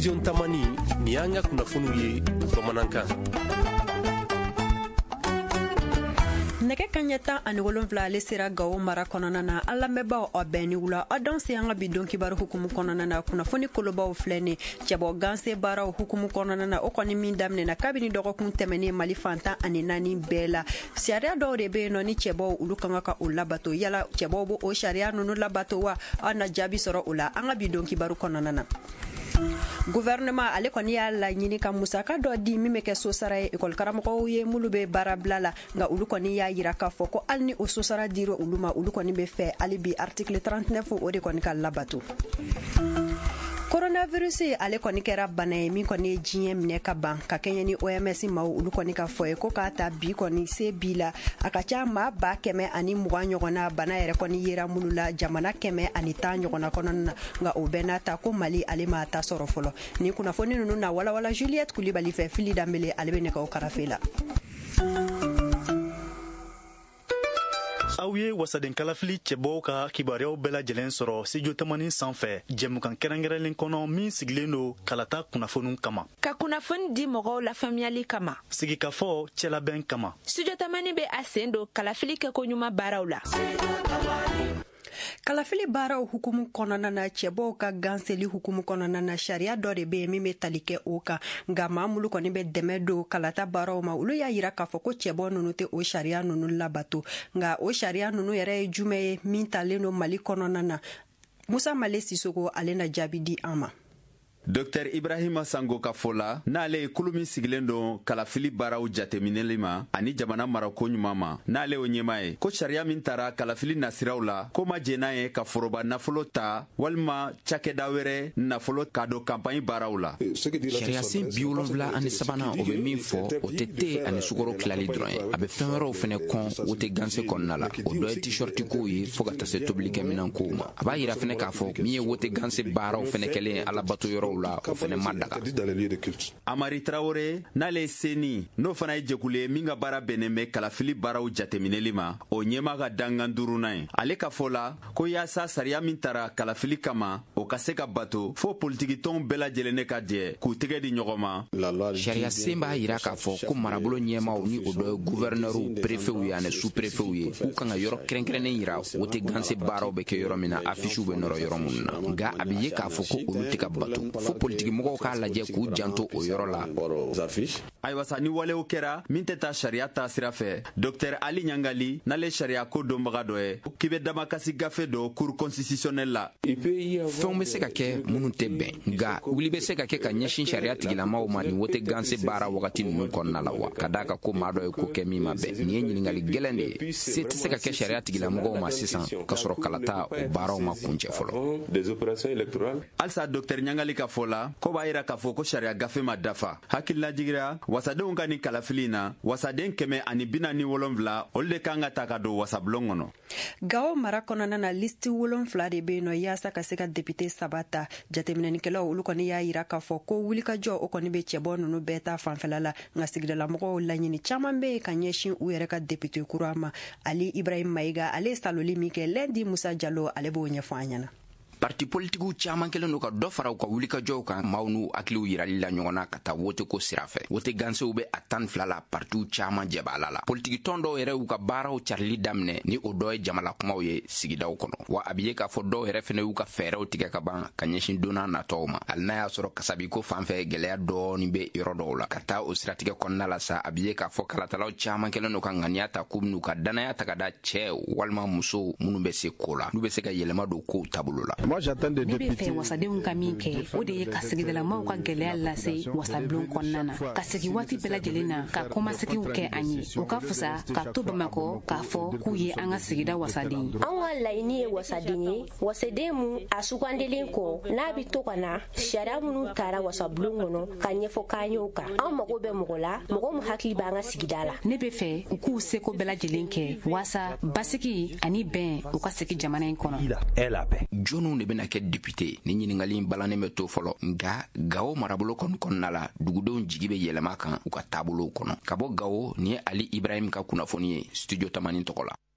Studio Tamani ni y'an ka kunnafoniw ye bamanankan. Nɛgɛ kaɲɛ 17 ale sera Gawo mara kɔnɔna na an lamɛnbaaw a bɛɛ ni wula a dɔn se an ka bidon kibaru hukumu kɔnɔna na kunnafoni kolobaw filɛ ne cɛbɔ ganse baaraw hukumu kɔnɔna na o kɔni min daminɛna kabini dɔgɔkun tɛmɛnen Mali fantan ani 4 bɛɛ la sariya dɔw de bɛ yen nɔ ni cɛbɔw olu kan ka o labato yala cɛbɔw bo o sariya ninnu labato wa an na jaabi sɔrɔ o la an ka bidon kibaru kɔnɔna na. Gouvernement ale kɔni y'a laɲini ka musaka dɔ di min bɛ kɛ sosara ye école karamɔgɔw ye mulu bɛ baara bila la nka olu kɔni y'a yira k'a fɔ ko hali ni o sosara dira olu ma olu kɔni bɛ fɛ hali bi article 39 o de kɔni ka labato. Coronavirus ale kɔni kɛra bana ye min kɔni ye diɲɛ minɛ ka ban ka kɛɲɛ ni OMS maaw olu kɔni ka fɔ ye ko k'a ta bi kɔni se bi la a ka ca maa 120 ɲɔgɔnna bana yɛrɛ kɔni yera mulu la jamana 110 ɲɔgɔnna kɔnɔna na nka o bɛɛ n'a ta ko Mali ale m'a ta sɔrɔ fɔlɔ ni kunnafoni ninnu na walawala Juliette Kulibali fɛ Fili Danbele ale bɛ nɛgɛw karafe la. Aw ye wasaden kalafili cɛbɔw ka kibaruyaw bɛɛ lajɛlen sɔrɔ studio Tamani sanfɛ jɛmukan kɛrɛnkɛrɛnlen kɔnɔ min sigilen don kalata kunnafoniw kama ka kunnafoni di mɔgɔw la faamuyali kama sigikafɔ cɛlabɛn kama studio Tamani bɛ a sen don kalafili kɛkoɲuman baaraw la. Kalafili baaraw hukumu kɔnɔna na cɛbɔw ka ganseli hukumu kɔnɔna na sariya dɔ de bɛ yen min bɛ tali kɛ o kan nka maa mulu kɔni bɛ dɛmɛ don kalata baaraw ma olu y'a yira k'a fɔ ko cɛbɔ ninnu tɛ o sariya ninnu labato nka o sariya ninnu yɛrɛ ye jumɛn ye min talen don Mali kɔnɔna na Musa Male Sisoko ale na jaabi di an ma. Dr Ibrahima Sango ka fɔ la n'ale ye kulu min sigilen don kalafili baaraw jateminɛli ma ani jamana marako ɲuman ma n'ale o ɲɛma ye ko sariya min tara kalafili nasiraw la ko ma jɛn n'a ye ka foroba nafolo ta walima cakɛda wɛrɛ nafolo ka don kampaɲi baaraw la. Sariya sen 73 o bɛ min fɔ o tɛ te ani sukaro tilali dɔrɔn ye a bɛ fɛn wɛrɛw fɛnɛ kɔn o tɛ ganse kɔnɔna la o dɔ ye t-shirt kow ye fo ka taa se tobilikɛminɛn kow ma a b'a yira fɛnɛ k'a fɔ min ye wote ganse baaraw fɛnɛ kɛlen alabato yɔrɔw la o fɛnɛ ma daga. Amari Traoré n'ale seni n'o fana ye jɛkulu ye min ka baara bɛnnen bɛ kalafili baaraw jateminɛli ma o ɲɛma ka dangan duurunan ye ale ka fɔ la ko yaasa sariya min tara kalafili kama o ka se ka bato fo politikitɔnw bɛɛ lajɛlen ne ka jɛ k'u tɛgɛ di ɲɔgɔn ma. Sariya sen b'a yira k'a fɔ ko marabolo ɲɛmaw ni o dɔ ye gouvernɛrw préfetw ye ani sous-préfetw ye k'u kan ka yɔrɔ kɛrɛnkɛrɛnnen yira o tɛ ganse baaraw bɛ kɛ yɔrɔ min na affichew bɛ nɔrɔ yɔrɔ minnu na nka a bɛ ye k'a fɔ ko olu tɛ ka bato fo mɔgɔw k'a lajɛ k'u janto o yɔrɔ la. Ayiwa sa ni walew kɛra min tɛ taa sariya ta sira fɛ Dr Ali Ɲangali n'ale sariya ko dɔnbaga dɔ ye k'i bɛ damakasi gafe dɔ cour constitutionnelle la. Fɛnw bɛ se ka kɛ minnu tɛ bɛn nka wuli bɛ se ka kɛ ka ɲɛsin sariya tigilamaw ma nin wote ganse baara wagati ninnu kɔnɔna la wa ka d'a ka ko maa dɔ ye ko kɛ min ma bɛn nin ye ɲininkali gɛlɛn de ye se tɛ se ka kɛ sariya tigilamɔgɔw ma sisan ka sɔrɔ kalata o baaraw ma kuncɛ fɔlɔ. Halisa Dr Ɲangali ka fɔ la ko b'a yira k'a fɔ ko sariya gafe ma dafa hakililajigira wasadenw ka ni kalafili na wasaden 147 olu de kan ka ta ka don wasabulon kɔnɔ. Gawo mara kɔnɔna na listi 7 de bɛ yen nɔ yaasa ka se ka député 3 ta jateminɛnikɛlaw olu kɔni y'a yira k'a fɔ ko wulikajɔ o kɔni bɛ cɛbɔ ninnu bɛɛ ta fanfɛla la nka sigidalamɔgɔw laɲini caman bɛ yen ka ɲɛsin u yɛrɛ ka député kura ma Ali Ibrahim Mayiga ale ye saloli min kɛ Lundi Musa Jalo ale b'o ɲɛfɔ an ɲɛna. Parti politikiw caman kelen do ka dɔ fara u ka wulikajɔw kan maaw n'u hakiliw yirali la ɲɔgɔn na ka taa wote ko sira fɛ wote gansew bɛ a 12 la partiw caman jɛbala la politikitɔn dɔw yɛrɛ y'u ka baaraw carili daminɛ ni o dɔ ye jamala kumaw ye sigidaw kɔnɔ wa a bɛ ye k'a fɔ dɔw yɛrɛ fɛnɛ y'u ka fɛɛrɛw tigɛ ka ban ka ɲɛsin donna natɔw ma hali n'a y'a sɔrɔ kasabiko fanfɛ gɛlɛya dɔɔni bɛ yɔrɔ dɔw la ka taa o siratigɛ kɔnɔna la sa a bɛ ye k'a fɔ kalatalaw caman kelen do ka ŋaniya ta k'u bɛn'u ka danaya ta ka da cɛ walima musow minnu bɛ se ko la n'u bɛ se ka yɛlɛma don kow taabolo la. Ne bɛ fɛ wasadenw ka min kɛ o de ye ka sigidalamaw ka gɛlɛya lase wasablon kɔnɔna na ka sigi waati bɛɛ lajɛlen na ka kɔmasigiw kɛ an ye o ka fusa ka to Bamakɔ k'a fɔ k'u ye an ka sigida wasaden ye. An ka laɲini ye wasaden ye wasaden mun a sugandelen kɔ n'a bɛ to ka na sariya minnu taara wasablon kɔnɔ ka ɲɛfɔ k'an y'o kan an mago bɛ mɔgɔ la mɔgɔ min hakili b'an ka sigida la. Ne bɛ fɛ u k'u seko bɛɛ lajɛlen kɛ waasa basigi ani bɛn u ka sigi jamana in kɔnɔ. Jɔnw de bɛna kɛ député ni ɲininkali in balannen bɛ to fɔlɔ nka Gawo marabolo kɔnɔna la dugudenw jigi bɛ yɛlɛma kan u ka taabolow kɔnɔ ka bɔ Gawo ni ye Ali Ibrahim ka kunnafoni ye studio Tamani tɔgɔ la.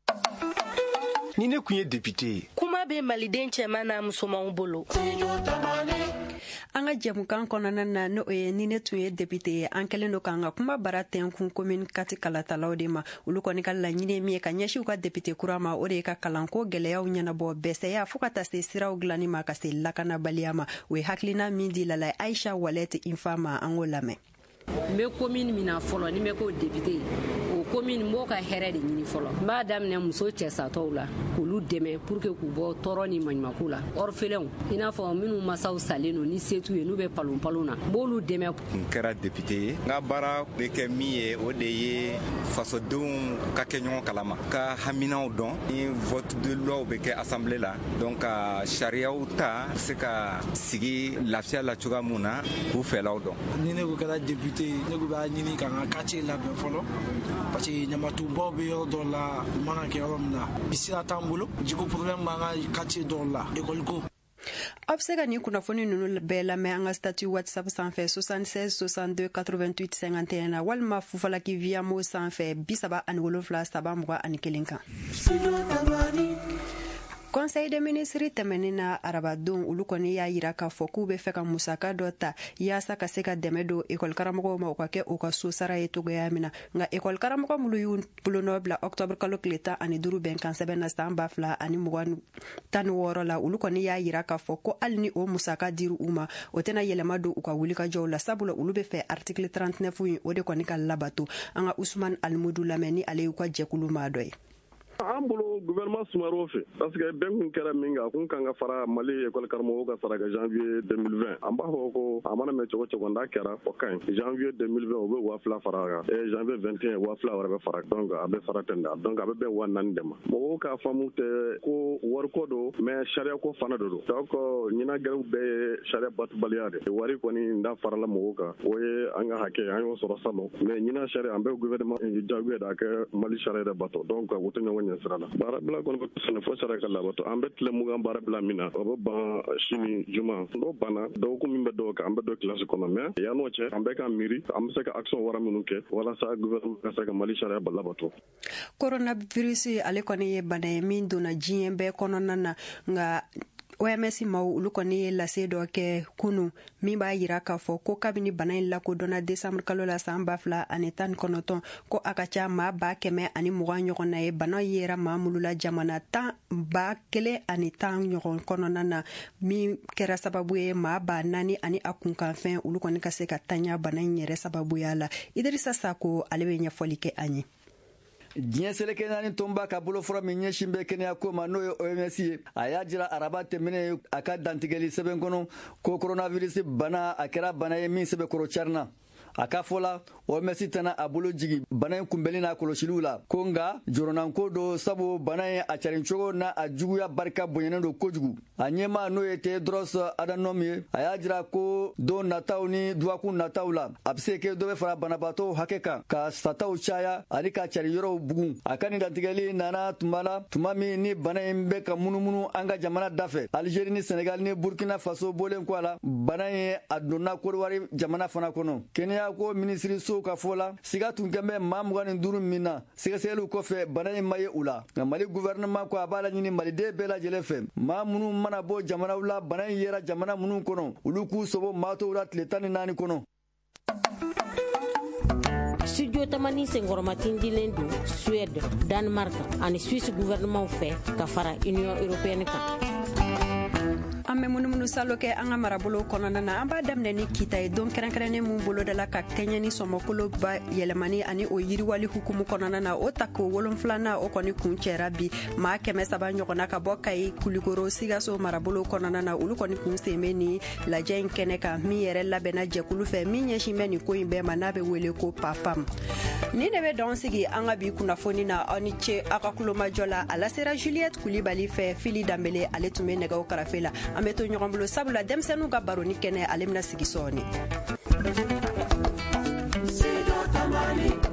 Ni ne kun ye député kuma bɛ maliden cɛman n'a musomanw bolo. an ka jɛmukan kɔnɔna na n'o ye ni ne tun ye député ye an kɛlen do k'an ka kuma bara tɛnkun commune kati kalatalaw de ma olu kɔni ka laɲini min ye ka ɲɛsin u ka député kura ma o de ye ka kalanko gwɛlɛyaw ɲɛnabɔ bɛsɛya fɔɔ ka taa se siraw dilanni ma ka se lakanabaliya ma o ye hakilina min di lala Aisha Walete Infa ma an k'o lamɛn. N bɛ commune min na fɔlɔ ni n bɛ k'o député o commune m'o ka hɛrɛ de ɲini fɔlɔ n b'a daminɛ muso cɛ satɔw la k'olu dɛmɛ pour que k'u bɔ tɔɔrɔ ni maɲumanko la orphelins i n'a fɔ minnu masaw salen don ni se t'u ye n'u bɛ palon na n b'olu dɛmɛ. N kɛra député ye n ka baara bɛ kɛ min ye o de ye fasodenw ka kɛ ɲɔgɔn kalama ka haminaw dɔn ni vote de loi bɛ kɛ assemblée la donc ka sariyaw ta se ka sigi lafiya la cogoya mun na k'u fɛlaw dɔn. Ni ne ko kɛra député ne ko b'a ɲini ka n ka quartier labɛn fɔlɔ parce que ɲamatubaw bɛ yɔrɔ dɔw la u mana kɛ yɔrɔ min na bisira t'an bolo jiko problème b'an ka quartier dɔw la école ko. Aw bɛ se ka nin kunnafoni ninnu bɛɛ lamɛn an ka statut WhatsApp sanfɛ 76 62 88 51 na walima Fufalaki via Mo sanfɛ 37 721 kan. Conseil des ministres tɛmɛnen na arabadon olu kɔni y'a yira k'a fɔ k'u bɛ fɛ ka musaka dɔ ta yaasa ka se ka dɛmɛ don école karamɔgɔw ma u ka kɛ u ka so sara ye togoya min na nka école karamɔgɔ minnu y'u bolonɔ bila octobre kalo tile 15 bɛnkan sɛbɛn na san 2016 la olu kɔni y'a yira k'a fɔ ko hali ni o musaka diri u ma o tɛna yɛlɛma don u ka wulikajɔw la sabula olu bɛ fɛ article 39 in o de kɔni ka labato an ka Usman Almudu lamɛn ni ale y'u ka jɛkulu maa dɔ ye. An bolo gouvernement Sumaro fɛ parce que bɛn kun kɛra min kan kun kan ka fara Mali école karamɔgɔw ka sara ka janvier 2020 an b'a fɔ ko a mana mɛn cogo cogo n'a kɛra o ka ɲi janvier 2020 o bɛ 2000 fara kan janvier 21 2000 wɛrɛ bɛ fara donc a bɛ fara ten da donc a bɛ bɛn 4000 de ma mɔgɔw ka faamu tɛ ko wariko don mais sariya ko fana de don donc ɲinagɛrɛw bɛɛ ye sariya batubaliya de wari kɔni da farala mɔgɔw kan o ye an ka hakɛ an y'o sɔrɔ salon mais ɲina sariya an bɛ gouvernement jagoya da kɛ Mali sariya de bato donc o tɛ ɲɔgɔn ɲɛ sira la baara bila kɔni bɛ sɛnɛ fo sariya ka labato an bɛ tile mugan baara bila min na o bɛ ban sini juma n'o banna dɔgɔkun min bɛ dɔw kan an bɛ don kilasi kɔnɔ mais yan'o cɛ an bɛ ka miiri an bɛ se ka action wara minnu kɛ walasa gouvernement ka se ka Mali sariya labato. Coronavirus ale kɔni ye bana ye min donna diɲɛ bɛɛ kɔnɔna na nka OMS maaw olu kɔni ye lase dɔ kɛ kunu min b'a yira k'a fɔ ko kabini bana in lakodɔnna décembre kalo la san 2019 ko a ka ca maa 120 ɲɔgɔn na ye bana yera maa minnu la jamana 10,110 ɲɔgɔn kɔnɔna na min kɛra sababu ye maa 4,000 ani a kunkanfɛn olu kɔni ka se ka tanya bana in yɛrɛ sababuya la Idrissa Sako ale bɛ ɲɛfɔli kɛ an ye. Diɲɛ seleke naani tonba ka bolofɔra min ɲɛsin bɛ kɛnɛya ko ma n'o ye OMS ye a y'a jira araba tɛmɛnen a ka dantigɛli sɛbɛn kɔnɔ ko coronavirus bana a kɛra bana ye min sɛbɛkɔrɔ carinna a ka fɔ la OMS tɛna a bolo jigi bana in kunbɛnni n'a kɔlɔsiliw la ko nka jɔrɔnanko do sabu bana in a carin cogo n'a a juguya barika bonyana do kojugu a ɲɛma n'o ye Tedros Adhanom ye a y'a jira ko don nataw ni duwakun nataw la a bɛ se kɛ dɔ bɛ fara banabaatɔw hakɛ kan ka sataw caya ani ka cari yɔrɔw bugun a ka nin dantigɛli nana tuma la tuma min ni bana in bɛ ka munumunu an ka jamana dafɛ Algérie ni Sénégal ni Burkina Faso bɔlen kɔ a la bana in a donna Côte-d'Ivoire jamana fana kɔnɔ kɛnɛya ko ministre so ka fɔ la siga tun kɛn bɛ maa 25 min na sɛgɛsɛgɛliw kɔfɛ bana in ma ye u la nka Mali gouvernement ko a b'a la ɲini maliden bɛɛ lajɛlen fɛ maa minnu mana bɔ jamanaw la bana in yera jamana minnu kɔnɔ olu k'u sɔbɔ maa tɔw la tile 14 kɔnɔ. Studio Tamani senkɔrɔmatin dilen don Suède, Danemark ani Suisse gouvernement fɛ ka fara Union européenne kan. An bɛ munumunu salo kɛ an ka marabolo kɔnɔna na an b'a daminɛ ni kita ye don kɛrɛnkɛrɛnnen mun boloda la ka kɛɲɛ ni sɔmɔkolo ba yɛlɛmani ani o yiriwali hukumu kɔnɔna na o ta ko 7 o kɔni kun cɛra bi maa 300 ɲɔgɔnna ka bɔ Kayi Kulikoro Sigaso marabolo kɔnɔna na olu kɔni kun sen bɛ ni lajɛ in kɛnɛ kan min yɛrɛ labɛnna jɛkulu fɛ min ɲɛsin bɛ nin ko in bɛɛ ma n'a bɛ wele ko PAFAM ni ne bɛ dɔn sigi an ka bi kunnafoni na aw ni ce aw ka kulomajɔ la a lasera Juliette Kulibali fɛ Fili Danbele ale tun bɛ nɛgɛw karafe la an bɛ to ɲɔgɔn bolo sabula denmisɛnninw ka baro ni kɛnɛ ale bɛna sigi sɔɔni.